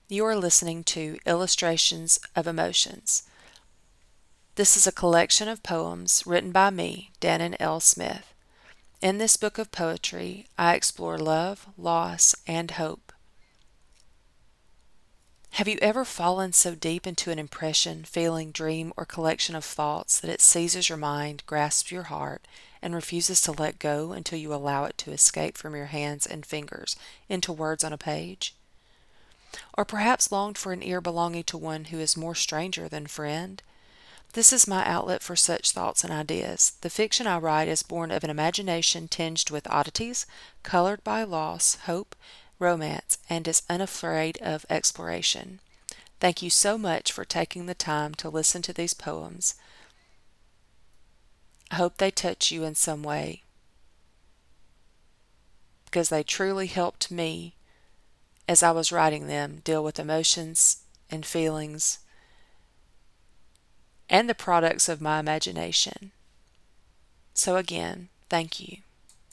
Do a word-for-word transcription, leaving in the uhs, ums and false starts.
You are listening to Illustrations of Emotions. This is a collection of poems written by me, Dannon L. Smith. In this book of poetry, I explore love, loss, and hope. Have you ever fallen so deep into an impression, feeling, dream, or collection of thoughts that it seizes your mind, grasps your heart, and refuses to let go until you allow it to escape from your hands and fingers into words on a page? Or perhaps longed for an ear belonging to one who is more stranger than friend? This is my outlet for such thoughts and ideas. The fiction I write is born of an imagination tinged with oddities, colored by loss, hope, romance, and is unafraid of exploration. Thank you so much for taking the time to listen to these poems. I hope they touch you in some way, because they truly helped me as I was writing them deal with emotions and feelings and the products of my imagination. So again, thank you.